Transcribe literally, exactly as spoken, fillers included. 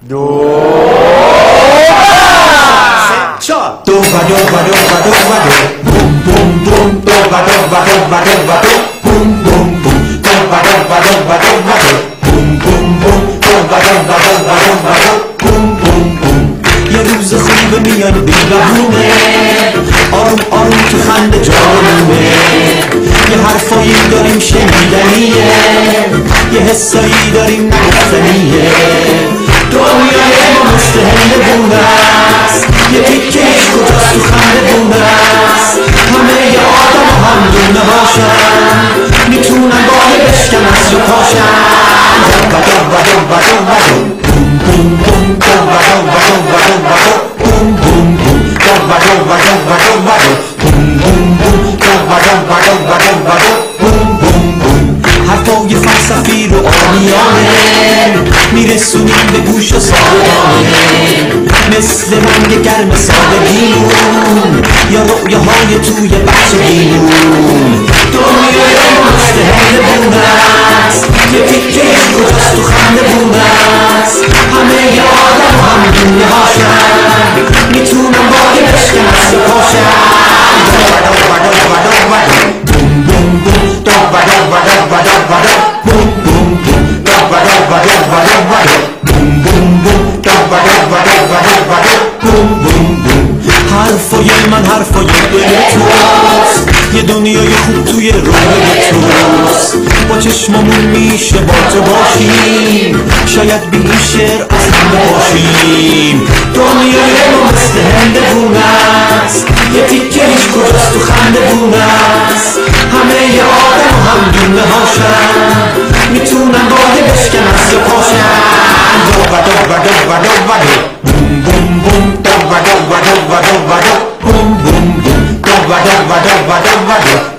دو چهار دو و دو و دو و دو و دو بوم بوم بوم دو و دو و دو و دو و دو بوم بوم بوم دو و دو و دو و دو و دو بوم بوم بوم دو و دو و دو و دو و دو بوم بوم بوم. یه روز خوب میاد بی‌بهونه، آروم آروم تو خنده جانونه، یه حرفایی داریم شنیدنیه، یه حسایی داریم نگفتنیه. دنیای ما مثل هندونه است، یه تیکهش کجاست تو خندونه است. همه ی آدم ها هم دونه هاشن، میتونن گاهی بشکنن و پاشن. دو و دو و دو و دو و دو بوم بوم بوم دو و دو و دو و دو و دو بوم بوم بوم دو و دو و دو و دو و دو بوم بوم بوم دو و دو و دو و دو و دو بوم بوم بوم. حرفای فلسفی رو آمیانه میرسونیم به گوش سادگانه، مثل رنگ گرم سادگیمون یا رؤیاهای توی بچگیمون. دنیای ما مثل هندونه است، یه تیکهش کجاست تو خندونه است. همه ی آدم هم دونه هاشن، میتونن باقی بشکنن و پاشن. دو و دو و دو و دو بوم بوم بوم دو و دو و دو و دو و دو بوم بوم بوم دو و دو و دو و دو و دو بوم بوم بوم دو و دو و دو و دو و دو بوم بوم بوم. حرفای من حرفای دل توست، یه دنیای خوب توی روی توست. با چشممون میشه با تو باشیم، شاید بی این شعر اصلا باشیم. دنیای ما مثل هندونه است، یه تیکهش کجاست تو خندونه است. همه ی آدم هم دونه هاشن، میتونن گاهی بشکنن و پاشن. دو و دو و دو و دو و دو بوم بوم بوم دو و دو و دو و دو و دو بوم بوم بوم دو و دو و دو و دو و دو